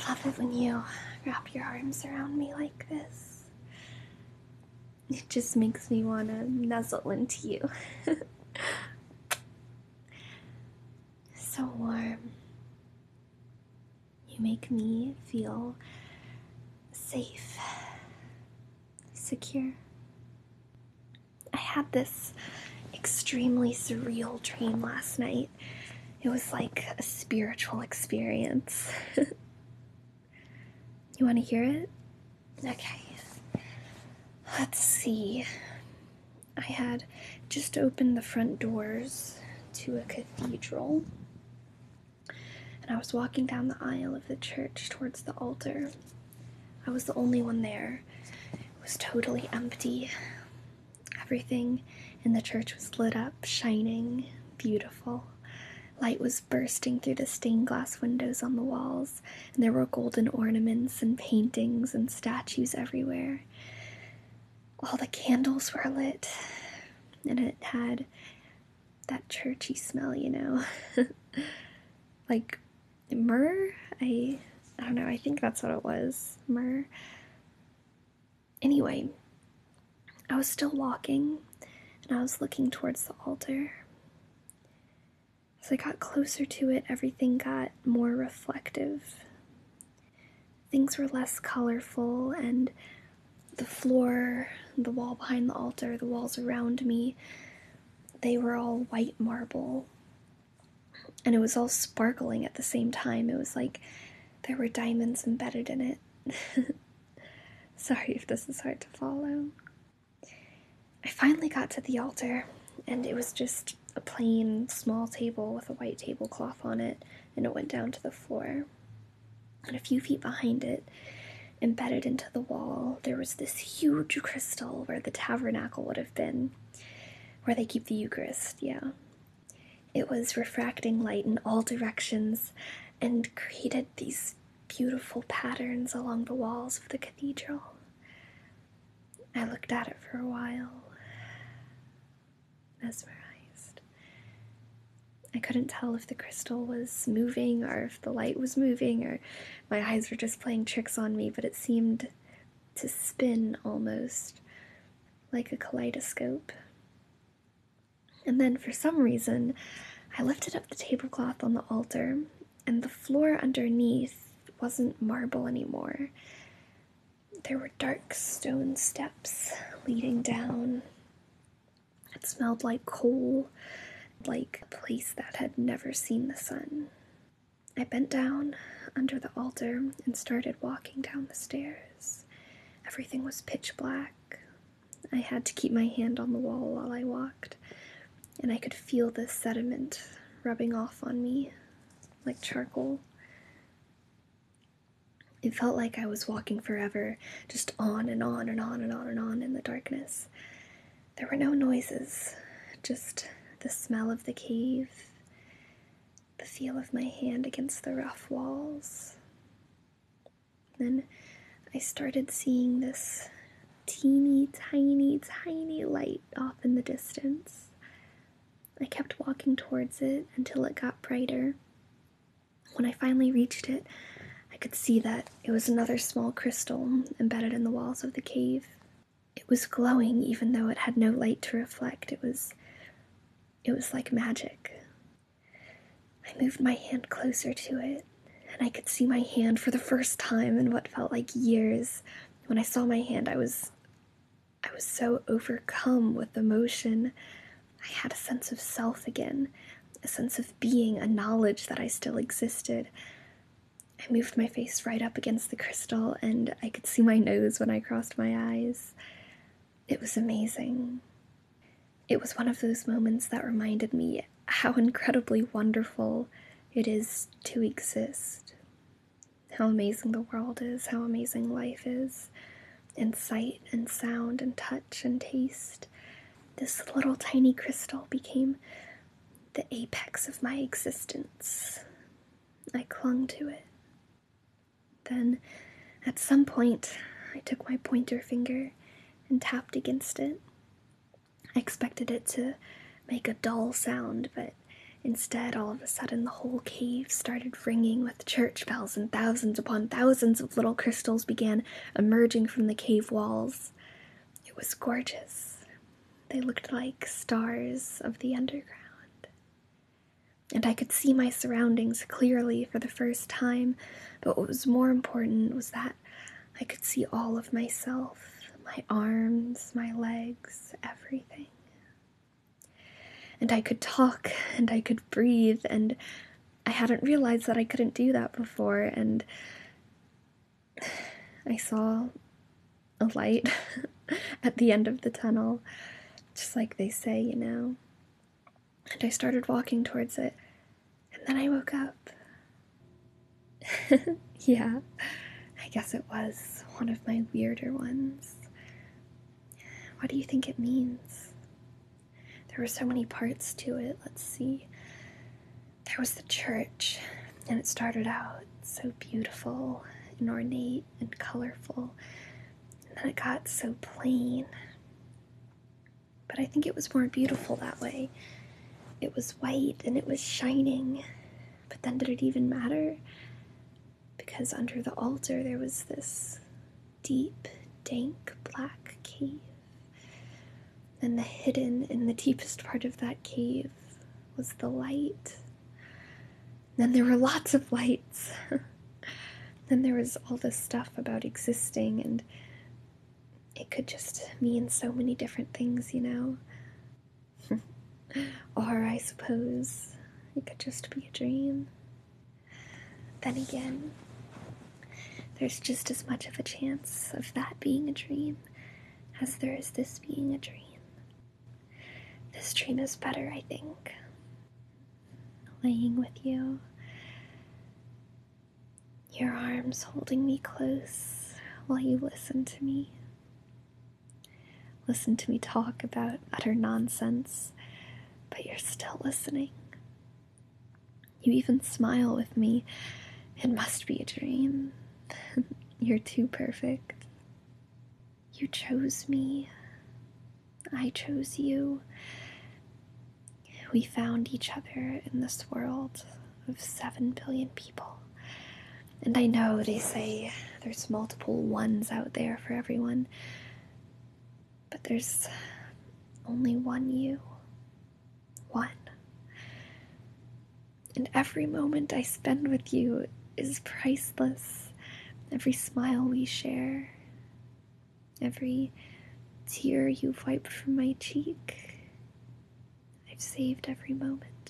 love it when you wrap your arms around me like this. It just makes me want to nuzzle into you. So warm. You make me feel safe, secure. I had this extremely surreal dream last night. It was like a spiritual experience. You want to hear it? Okay. Let's see. I had just opened the front doors to a cathedral, and I was walking down the aisle of the church towards the altar. I was the only one there. It was totally empty. Everything in the church was lit up, shining, beautiful. Light was bursting through the stained glass windows on the walls, and there were golden ornaments and paintings and statues everywhere. All the candles were lit, and it had that churchy smell, you know? Like myrrh? I don't know, I think that's what it was. Myrrh. Anyway, I was still walking, and I was looking towards the altar. As I got closer to it, everything got more reflective. Things were less colorful, and the floor, the wall behind the altar, the walls around me, they were all white marble. And it was all sparkling at the same time. It was like there were diamonds embedded in it. Sorry if this is hard to follow. I finally got to the altar, and it was just a plain small table with a white tablecloth on it, and it went down to the floor. And a few feet behind it, embedded into the wall, there was this huge crystal where the tabernacle would have been, where they keep the Eucharist, yeah. It was refracting light in all directions and created these beautiful patterns along the walls of the cathedral. I looked at it for a while, mesmerized. I couldn't tell if the crystal was moving or if the light was moving or my eyes were just playing tricks on me, but it seemed to spin almost like a kaleidoscope. And then for some reason, I lifted up the tablecloth on the altar, and the floor underneath wasn't marble anymore. There were dark stone steps leading down. It smelled like coal, like a place that had never seen the sun. I bent down under the altar and started walking down the stairs. Everything was pitch black. I had to keep my hand on the wall while I walked, and I could feel the sediment rubbing off on me like charcoal. It felt like I was walking forever, just on and on and on and on and on in the darkness. There were no noises, just the smell of the cave, the feel of my hand against the rough walls. Then I started seeing this teeny, tiny, tiny light off in the distance. I kept walking towards it until it got brighter. When I finally reached it, I could see that it was another small crystal embedded in the walls of the cave. It was glowing even though it had no light to reflect. It was like magic. I moved my hand closer to it, and I could see my hand for the first time in what felt like years. When I saw my hand, I was so overcome with emotion. I had a sense of self again, a sense of being, a knowledge that I still existed. I moved my face right up against the crystal, and I could see my nose when I crossed my eyes. It was amazing. It was one of those moments that reminded me how incredibly wonderful it is to exist. How amazing the world is, how amazing life is, in sight and sound and touch and taste. This little tiny crystal became the apex of my existence. I clung to it. Then, at some point, I took my pointer finger and tapped against it. I expected it to make a dull sound, but Instead, all of a sudden, the whole cave started ringing with church bells, and thousands upon thousands of little crystals began emerging from the cave walls. It was gorgeous. They looked like stars of the underground. And I could see my surroundings clearly for the first time, but what was more important was that I could see all of myself, my arms, my legs, everything. And I could talk, and I could breathe, and I hadn't realized that I couldn't do that before, and I saw a light at the end of the tunnel, just like they say, you know. And I started walking towards it, and then I woke up. Yeah, I guess it was one of my weirder ones. What do you think it means? There were so many parts to it. Let's see. There was the church, and it started out so beautiful and ornate and colorful, and then it got so plain. But I think it was more beautiful that way. It was white and it was shining, but then did it even matter? Because under the altar there was this deep, dank, black cave. And hidden in the deepest part of that cave was the light. Then there were lots of lights. Then there was all this stuff about existing, and it could just mean so many different things, you know? Or I suppose it could just be a dream. Then again, there's just as much of a chance of that being a dream as there is this being a dream. This dream is better, I think. Laying with you, your arms holding me close while you listen to me. Listen to me talk about utter nonsense, but you're still listening. You even smile with me. It must be a dream. You're too perfect. You chose me. I chose you. We found each other in this world of 7 billion people. And I know they say there's multiple ones out there for everyone, but there's only one you. One. And every moment I spend with you is priceless. Every smile we share, every tear you've wiped from my cheek, I've saved every moment.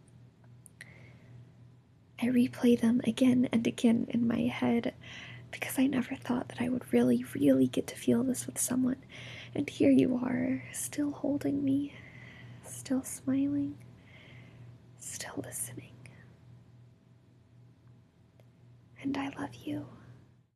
I replay them again and again in my head because I never thought that I would really, really get to feel this with someone. And here you are, still holding me, still smiling, still listening. And I love you.